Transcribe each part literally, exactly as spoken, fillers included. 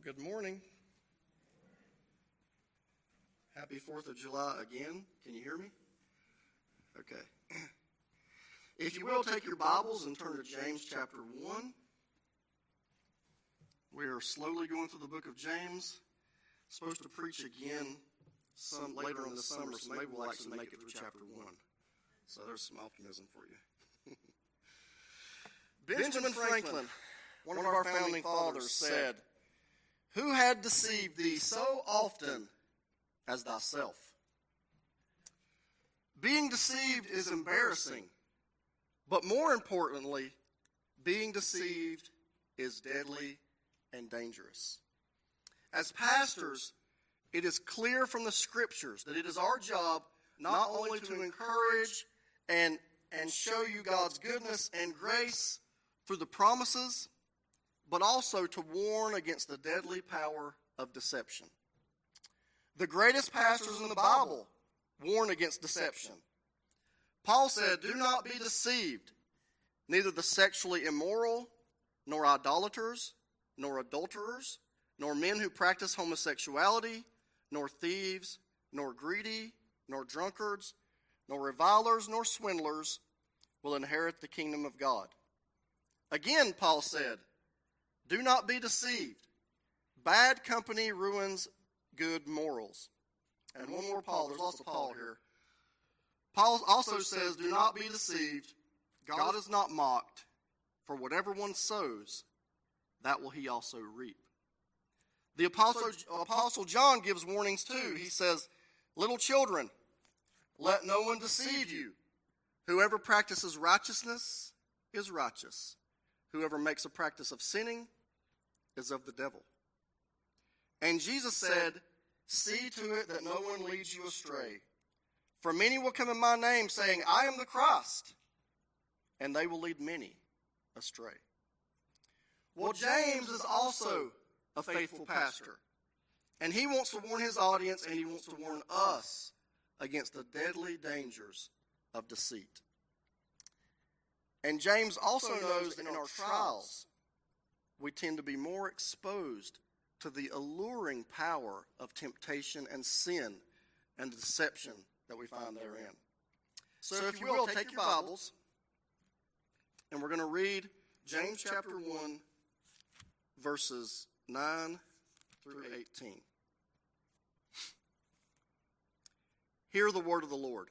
Good morning. Happy fourth of July again. Can you hear me? Okay. If you will, take your Bibles and turn to James chapter one. We are slowly going through the book of James. Supposed to preach again some later in the summer, so maybe we'll actually make it through chapter one. So there's some optimism for you. Benjamin Franklin, one of our founding fathers, said, "Who had deceived thee so often as thyself?" Being deceived is embarrassing, but more importantly, being deceived is deadly and dangerous. As pastors, it is clear from the scriptures that it is our job not only to encourage and, and show you God's goodness and grace through the promises, but also to warn against the deadly power of deception. The greatest pastors in the Bible warn against deception. Paul said, "Do not be deceived, neither the sexually immoral, nor idolaters, nor adulterers, nor men who practice homosexuality, nor thieves, nor greedy, nor drunkards, nor revilers, nor swindlers will inherit the kingdom of God." Again, Paul said, "Do not be deceived. Bad company ruins good morals." And one more Paul, there's lots of Paul here. Paul also says, "Do not be deceived. God is not mocked, for whatever one sows, that will he also reap." The Apostle, Apostle John gives warnings too. He says, "Little children, let no one deceive you. Whoever practices righteousness is righteous. Whoever makes a practice of sinning is of the devil." And Jesus said, "See to it that no one leads you astray. For many will come in my name, saying, 'I am the Christ,' and they will lead many astray." Well, James is also a faithful pastor, and he wants to warn his audience, and he wants to warn us against the deadly dangers of deceit. And James also knows that in our trials, we tend to be more exposed to the alluring power of temptation and sin and the deception that we find therein. So if you will, take your Bibles, and we're going to read James chapter one, verses nine through eighteen. Hear the word of the Lord.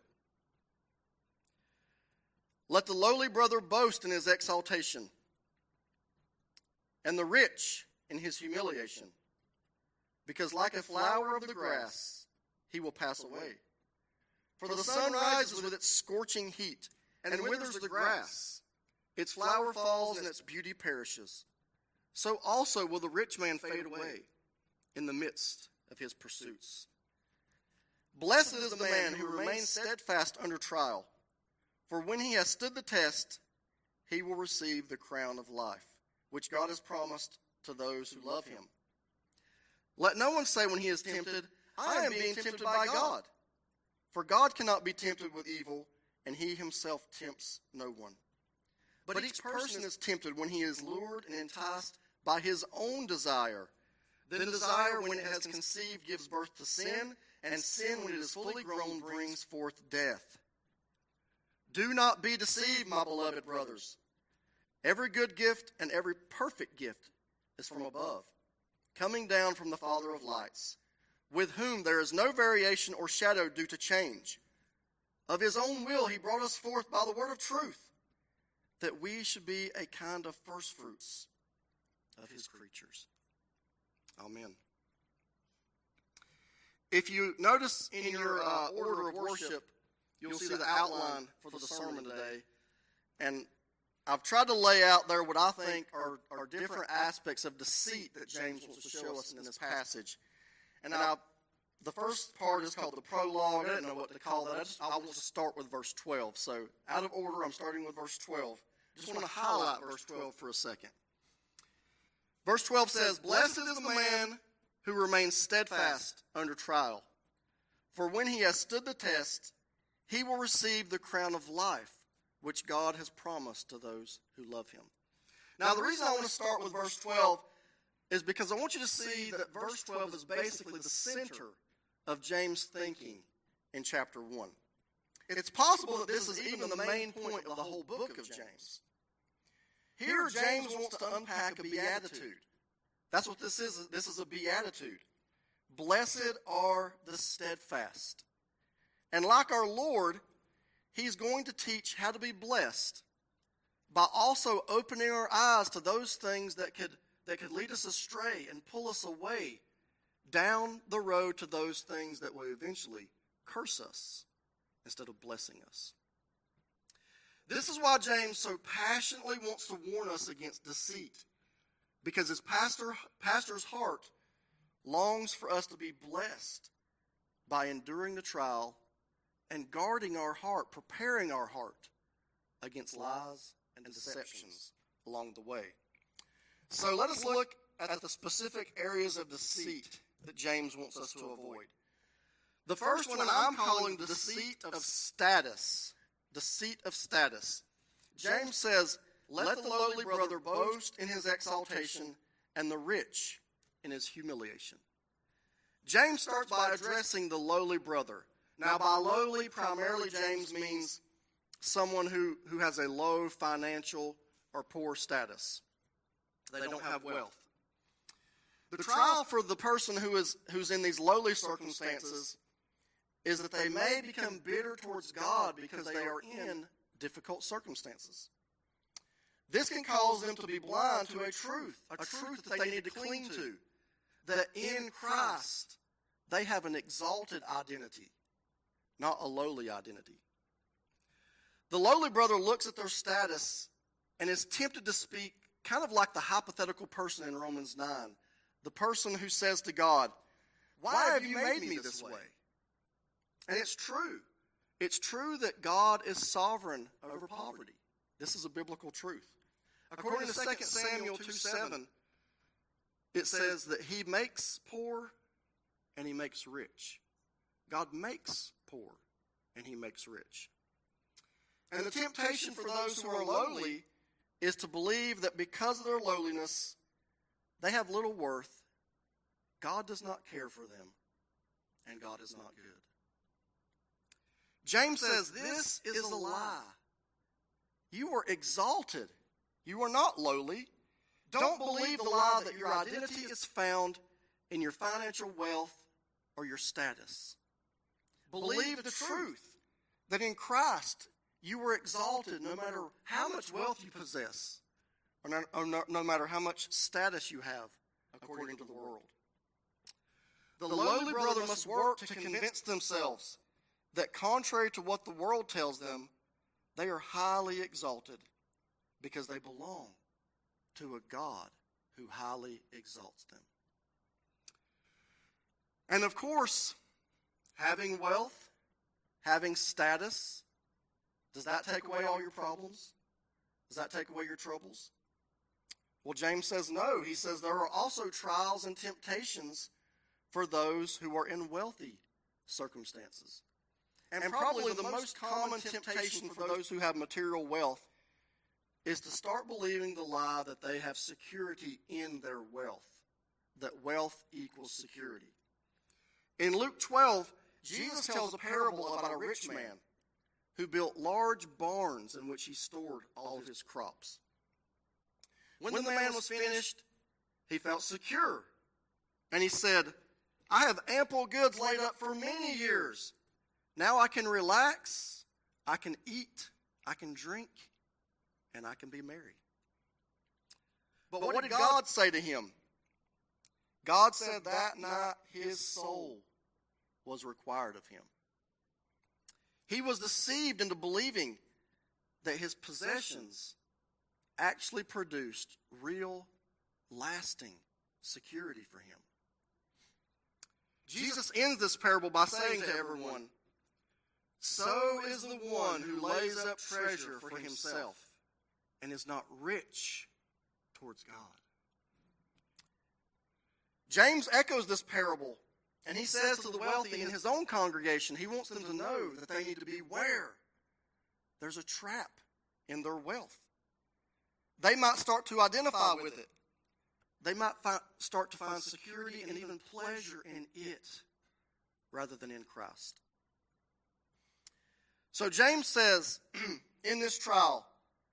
"Let the lowly brother boast in his exaltation, and the rich in his humiliation, because like a flower of the grass, he will pass away. For the sun rises with its scorching heat, and withers the grass. Its flower falls, and its beauty perishes. So also will the rich man fade away in the midst of his pursuits. Blessed is the man who remains steadfast under trial, for when he has stood the test, he will receive the crown of life, which God has promised to those who love him. Let no one say when he is tempted, 'I am being tempted by God.' For God cannot be tempted with evil, and he himself tempts no one. But each person is tempted when he is lured and enticed by his own desire. Then desire, when it has conceived, gives birth to sin, and sin, when it is fully grown, brings forth death. Do not be deceived, my beloved brothers. Every good gift and every perfect gift is from above, coming down from the Father of lights, with whom there is no variation or shadow due to change. Of his own will he brought us forth by the word of truth, that we should be a kind of firstfruits of his creatures." Amen. If you notice in your uh, order of worship, you'll see the outline for the sermon today. And I've tried to lay out there what I think are, are different aspects of deceit that James wants to show us in this passage. And I, the first part is called the prologue. I didn't know what to call that. I, just, I want to start with verse twelve. So out of order, I'm starting with verse twelve. Just want to highlight verse twelve for a second. Verse twelve says, "Blessed is the man who remains steadfast under trial. For when he has stood the test, he will receive the crown of life, which God has promised to those who love him." Now, the reason I want to start with verse twelve is because I want you to see that verse twelve is basically the center of James' thinking in chapter one. It's possible that this is even the main point of the whole book of James. Here, James wants to unpack a beatitude. That's what this is. This is a beatitude. Blessed are the steadfast. And like our Lord, he's going to teach how to be blessed by also opening our eyes to those things that could, that could lead us astray and pull us away down the road to those things that will eventually curse us instead of blessing us. This is why James so passionately wants to warn us against deceit, because his pastor, pastor's heart longs for us to be blessed by enduring the trial and guarding our heart, preparing our heart against lies and deceptions along the way. So let us look at the specific areas of deceit that James wants us to avoid. The first one I'm calling the deceit of status. Deceit of status. James says, let the lowly brother boast in his exaltation and the rich in his humiliation. James starts by addressing the lowly brother. Now, by lowly, primarily James means someone who, who has a low financial or poor status. They don't have wealth. The trial for the person who is who's in these lowly circumstances is that they may become bitter towards God because they are in difficult circumstances. This can cause them to be blind to a truth, a truth that they need to cling to, that in Christ they have an exalted identity, not a lowly identity. The lowly brother looks at their status and is tempted to speak kind of like the hypothetical person in Romans nine, the person who says to God, "Why have you made me this way?" And it's true. It's true that God is sovereign over poverty. This is a biblical truth. According to Second Samuel two seven, it says that he makes poor and he makes rich. God makes poor and he makes rich. And the temptation for those who are lowly is to believe that because of their lowliness, they have little worth, God does not care for them, and God is not good. James says this is a lie. You are exalted. You are not lowly. Don't believe the lie that your identity is found in your financial wealth or your status. Believe the truth that in Christ you were exalted no matter how much wealth you possess or no, or no, no matter how much status you have according to the world. The lowly brother must work to convince themselves that contrary to what the world tells them, they are highly exalted because they belong to a God who highly exalts them. And of course, having wealth, having status, does that take away all your problems? Does that take away your troubles? Well, James says no. He says there are also trials and temptations for those who are in wealthy circumstances. And probably the most common temptation for those who have material wealth is to start believing the lie that they have security in their wealth, that wealth equals security. In Luke twelve, Jesus tells a parable about a rich man who built large barns in which he stored all of his crops. When the man was finished, he felt secure, and he said, "I have ample goods laid up for many years. Now I can relax, I can eat, I can drink, and I can be merry." But what did God say to him? God said that night his soul was required of him. He was deceived into believing that his possessions actually produced real, lasting security for him. Jesus ends this parable by saying to everyone, "So is the one who lays up treasure for himself and is not rich towards God." James echoes this parable, and he says to the wealthy in his own congregation, he wants them to know that they need to beware. There's a trap in their wealth. They might start to identify with it. they might fi- start to find security and even pleasure in it rather than in Christ. So James says in this trial,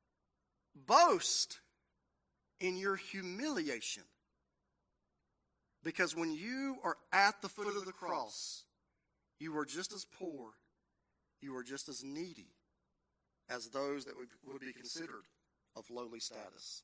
boast in your humiliation. Because when you are at the foot of the cross, you are just as poor, you are just as needy as those that would, would be considered of lowly status.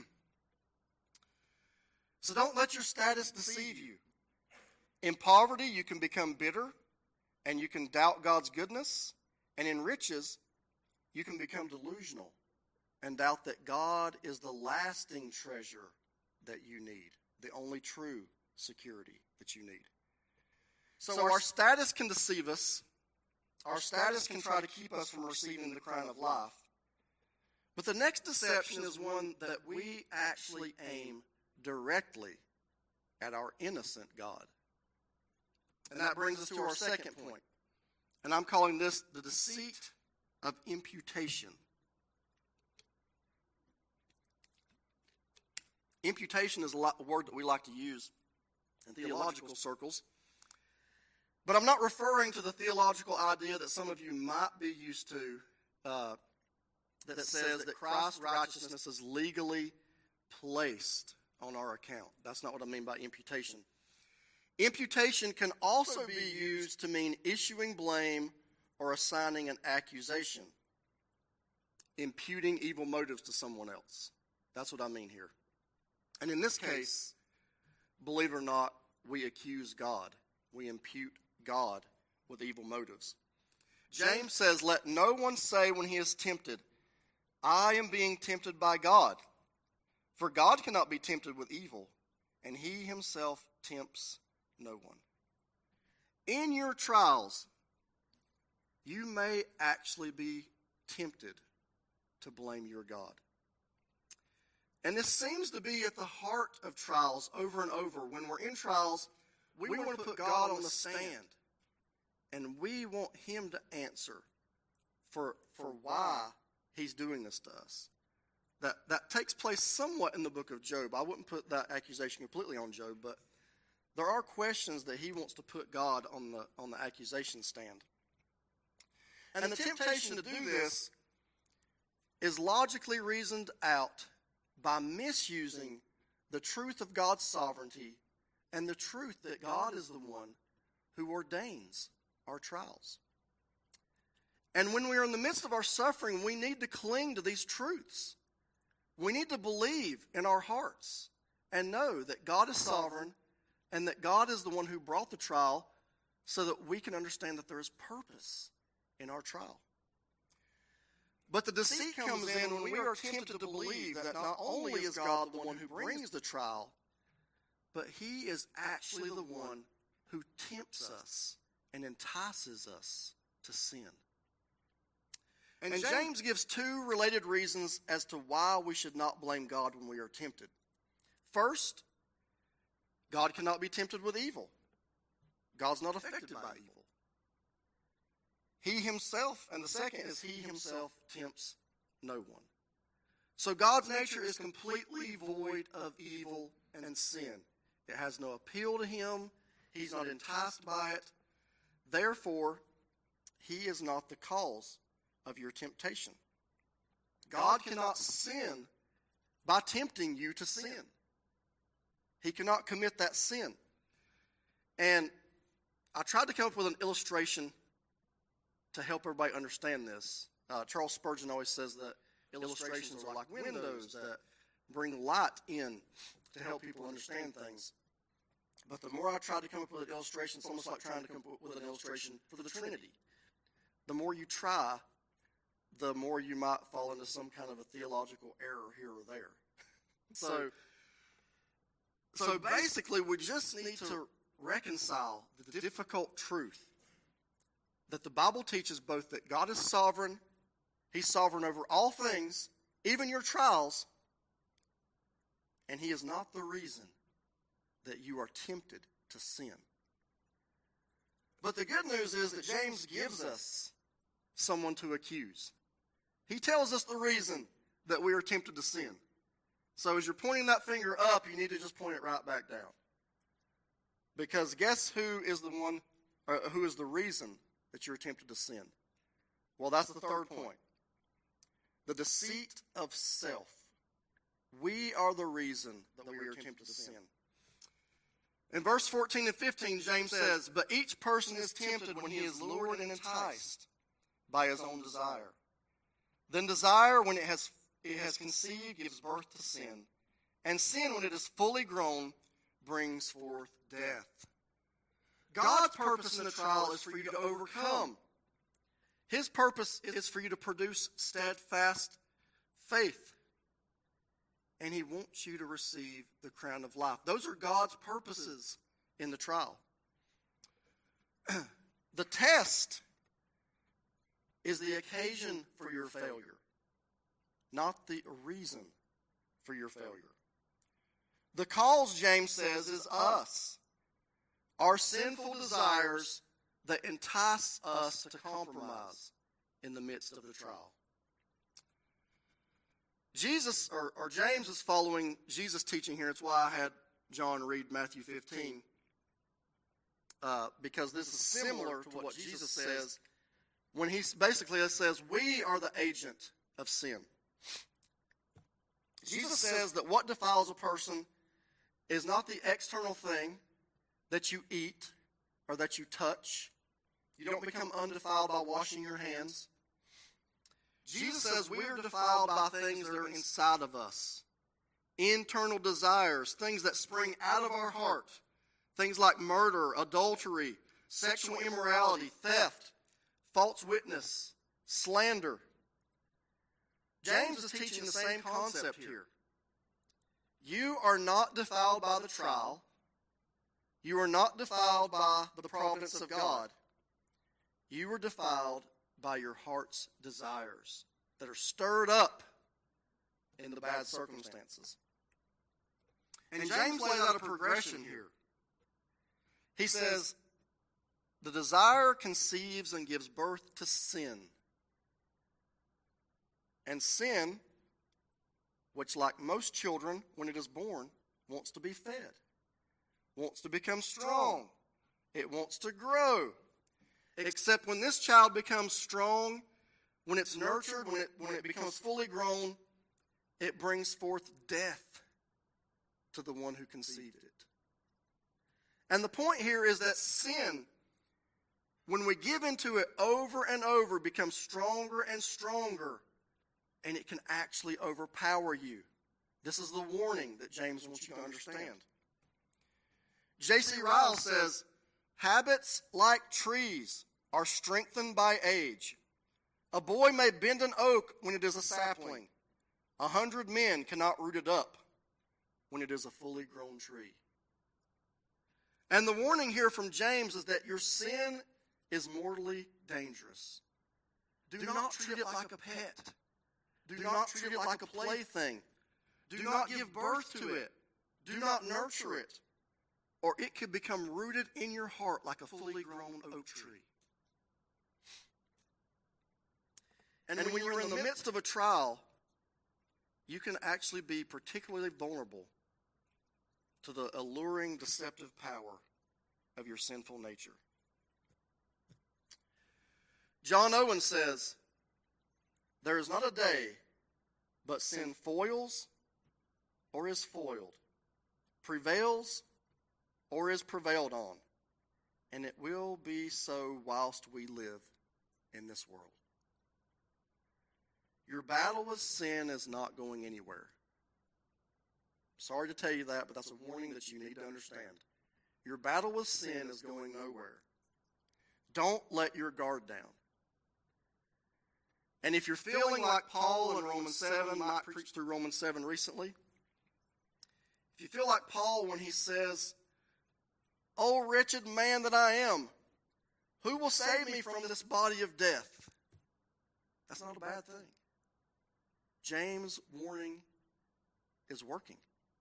So don't let your status deceive you. In poverty, you can become bitter, and you can doubt God's goodness. And in riches, you can become delusional and doubt that God is the lasting treasure that you need, the only true security that you need. So, so our status can deceive us. Our status can try to keep us from receiving the crown of life. But the next deception is one that we actually aim directly at our innocent God. And that brings us to our second point. And I'm calling this the deceit of imputation. Imputation is a word that we like to use in theological circles. But I'm not referring to the theological idea that some of you might be used to, uh, that says that Christ's righteousness is legally placed on our account. That's not what I mean by imputation. Imputation can also be used to mean issuing blame or assigning an accusation, imputing evil motives to someone else. That's what I mean here. And in this case, believe it or not, we accuse God. We impute God with evil motives. James says, let no one say when he is tempted, I am being tempted by God. For God cannot be tempted with evil, and he himself tempts no one. In your trials, you may actually be tempted to blame your God. And this seems to be at the heart of trials over and over. When we're in trials, we, we want to put God on the stand. And we want him to answer for, for why he's doing this to us. That, that takes place somewhat in the book of Job. I wouldn't put that accusation completely on Job, but there are questions that he wants to put God on the, on the accusation stand. And, and the, the temptation to do this is logically reasoned out by misusing the truth of God's sovereignty and the truth that God is the one who ordains our trials. And when we are in the midst of our suffering, we need to cling to these truths. We need to believe in our hearts and know that God is sovereign and that God is the one who brought the trial so that we can understand that there is purpose in our trial. But the deceit comes in when we are tempted to believe that not only is God the one who brings the trial, but he is actually the one who tempts us and entices us to sin. And James gives two related reasons as to why we should not blame God when we are tempted. First, God cannot be tempted with evil. God's not affected by evil. He himself, and the second is he himself tempts no one. So God's nature is completely void of evil and sin. It has no appeal to him. He's not enticed by it. Therefore, he is not the cause of your temptation. God cannot sin by tempting you to sin. He cannot commit that sin. And I tried to come up with an illustration to help everybody understand this. Uh, Charles Spurgeon always says that illustrations are like windows that bring light in to help people understand things. But the more I tried to come up with an illustration, it's almost like trying to come up with an illustration for the Trinity. The more you try, the more you might fall into some kind of a theological error here or there. So, so basically, we just need to reconcile the difficult truth that the Bible teaches both that God is sovereign, he's sovereign over all things, even your trials, and he is not the reason that you are tempted to sin. But the good news is that James gives us someone to accuse. He tells us the reason that we are tempted to sin. So as you're pointing that finger up, you need to just point it right back down. Because guess who is the one, or who is the reason that you're tempted to sin? Well, that's the third point. The deceit of self. We are the reason that we are tempted to sin. In verse fourteen and fifteen, James says, "But each person is tempted when he is lured and enticed by his own desire. Then desire, when it has, it has conceived, gives birth to sin. And sin, when it is fully grown, brings forth death." God's purpose in the trial is for you to overcome. His purpose is for you to produce steadfast faith. And he wants you to receive the crown of life. Those are God's purposes in the trial. The test is the occasion for your failure, not the reason for your failure. The cause, James says, is us. Our sinful desires that entice us to compromise in the midst of the trial. Jesus, or, or James is following Jesus' teaching here. It's why I had John read Matthew fifteen. Uh, because this is similar to what Jesus says when he basically says, we are the agent of sin. Jesus says that what defiles a person is not the external thing that you eat or that you touch. You don't become undefiled by washing your hands. Jesus says we are defiled by things that are inside of us. Internal desires, things that spring out of our heart. Things like murder, adultery, sexual immorality, theft, false witness, slander. James is teaching the same concept here. You are not defiled by the trial. You are not defiled by the providence of God. You are defiled by your heart's desires that are stirred up in the bad circumstances. And James lays out a progression here. He says, the desire conceives and gives birth to sin. And sin, which like most children, when it is born, wants to be fed, wants to become strong. It wants to grow. Except when this child becomes strong, when it's nurtured, when it, when it becomes fully grown, it brings forth death to the one who conceived it. And the point here is that sin, when we give into it over and over, becomes stronger and stronger, and it can actually overpower you. This is the warning that James wants you to understand. J C Ryle says, habits like trees are strengthened by age. A boy may bend an oak when it is a sapling. A hundred men cannot root it up when it is a fully grown tree. And the warning here from James is that your sin is mortally dangerous. Do not treat it like a pet. Do not treat it like a plaything. Do not give birth to it. Do not nurture it. Or it could become rooted in your heart like a fully grown oak tree. And when you're in the midst of a trial, you can actually be particularly vulnerable to the alluring, deceptive power of your sinful nature. John Owen says, there is not a day but sin foils or is foiled, prevails or is prevailed on, and it will be so whilst we live in this world. Your battle with sin is not going anywhere. Sorry to tell you that, but that's a warning that you need to understand. Your battle with sin is going nowhere. Don't let your guard down. And if you're feeling like Paul in Romans seven, Mike preached through Romans seven recently. If you feel like Paul when he says, "O wretched man that I am, who will save me from this body of death?" That's not a bad thing. James' warning is working.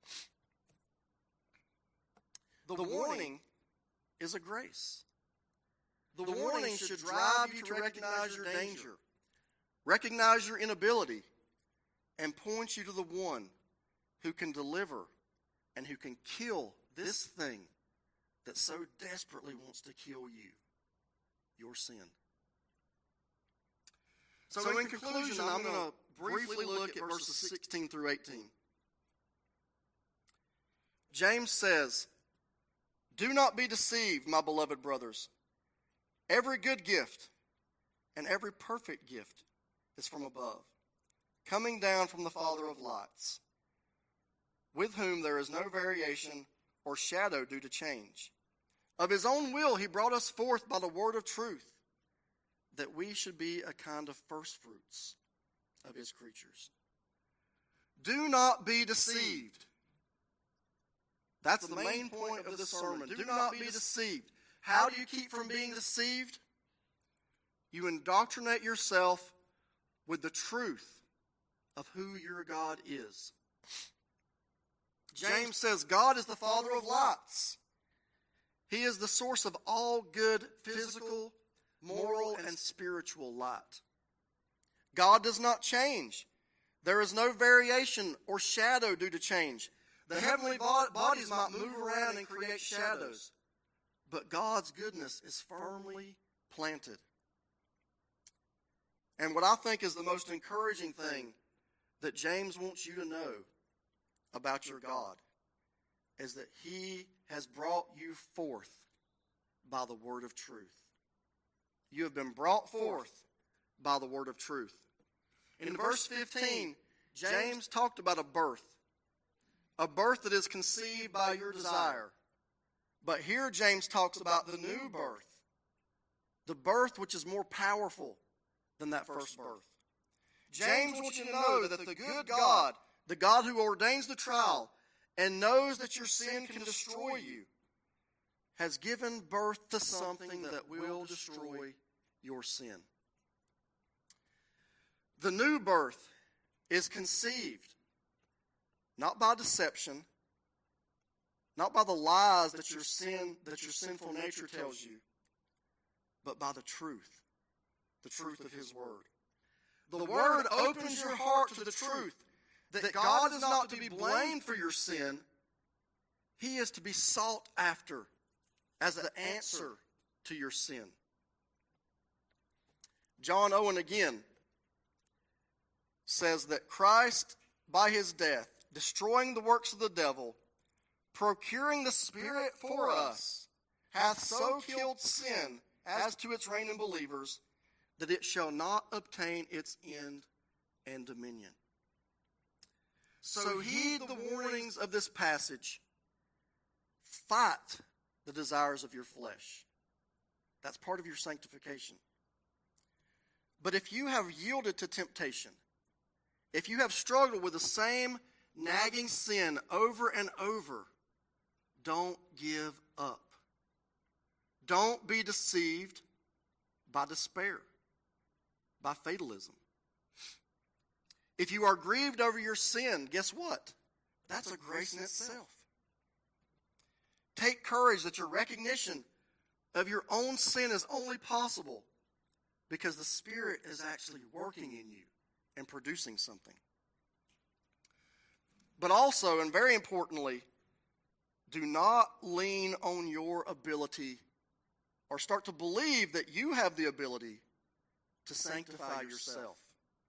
The warning is a grace. The warning should drive you to recognize your danger, recognize your inability, and point you to the one who can deliver and who can kill this thing that so desperately wants to kill you, your sin. So, so in, in conclusion, I'm going to briefly look at verses sixteen through eighteen. James says, "Do not be deceived, my beloved brothers. Every good gift and every perfect gift is from above, coming down from the Father of lights, with whom there is no variation or shadow due to change. Of his own will he brought us forth by the word of truth, that we should be a kind of firstfruits of his creatures. Do not be deceived." That's the main point of the sermon. Do not be deceived. How do you keep from being deceived? You indoctrinate yourself with the truth of who your God is. James says God is the Father of lights. He is the source of all good physical, moral, and spiritual light. God does not change. There is no variation or shadow due to change. The heavenly bodies might move around and create shadows, but God's goodness is firmly planted. And what I think is the most encouraging thing that James wants you to know about your God is that he has brought you forth by the word of truth. You have been brought forth by the word of truth. In verse fifteen, James talked about a birth, a birth that is conceived by your desire. But here James talks about the new birth, the birth which is more powerful than that first birth. James wants you to know that the good God, the God who ordains the trial and knows that your sin can destroy you, has given birth to something that will destroy your sin. The new birth is conceived not by deception, not by the lies that your sin, that your sinful nature tells you, but by the truth, the truth of his word. The word opens your heart to the truth that God is not to be blamed for your sin. He is to be sought after as the answer to your sin. John Owen again says that Christ, by his death, destroying the works of the devil, procuring the Spirit for us, hath so killed sin as to its reign in believers, that it shall not obtain its end and dominion. So heed the warnings of this passage. Fight the desires of your flesh. That's part of your sanctification. But if you have yielded to temptation, if you have struggled with the same nagging sin over and over, don't give up. Don't be deceived by despair, by fatalism. If you are grieved over your sin, guess what? That's a grace in itself. Take courage that your recognition of your own sin is only possible because the Spirit is actually working in you and producing something. But also, and very importantly, do not lean on your ability or start to believe that you have the ability to sanctify yourself.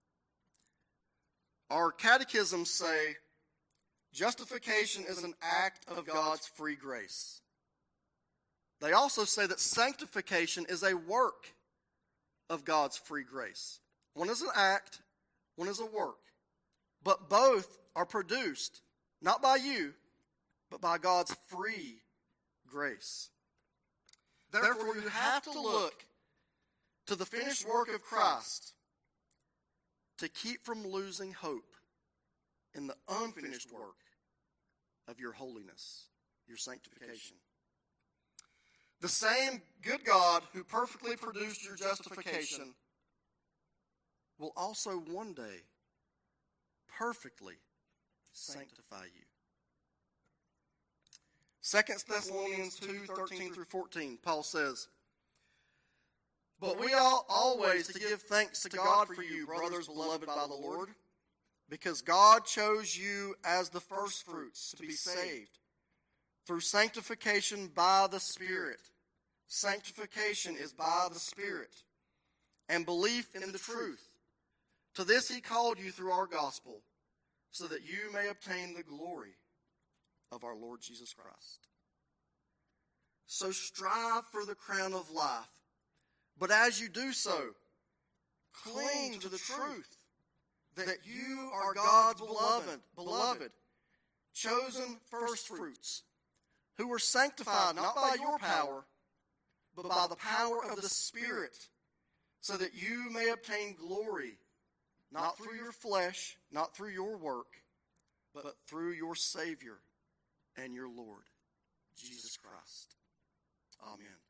Our catechisms say justification is an act of God's free grace. They also say that sanctification is a work of God's free grace. One is an act, one is a work. But both are produced, not by you, but by God's free grace. Therefore, you have to look to the finished work of Christ to keep from losing hope in the unfinished work of your holiness, your sanctification. The same good God who perfectly produced your justification will also one day perfectly sanctify you. Second Thessalonians two, thirteen through fourteen, Paul says, "But we ought always to give thanks to God for you, brothers beloved by the Lord, because God chose you as the firstfruits to be saved through sanctification by the Spirit. Sanctification is by the Spirit, and belief in the truth. To this he called you through our gospel, so that you may obtain the glory of our Lord Jesus Christ. So strive for the crown of life, but as you do so, cling to the truth that you are God's beloved, beloved, chosen firstfruits, who were sanctified not by your power, but by the power of the Spirit, so that you may obtain glory, not through your flesh, not through your work, but through your Savior and your Lord, Jesus Christ. Amen.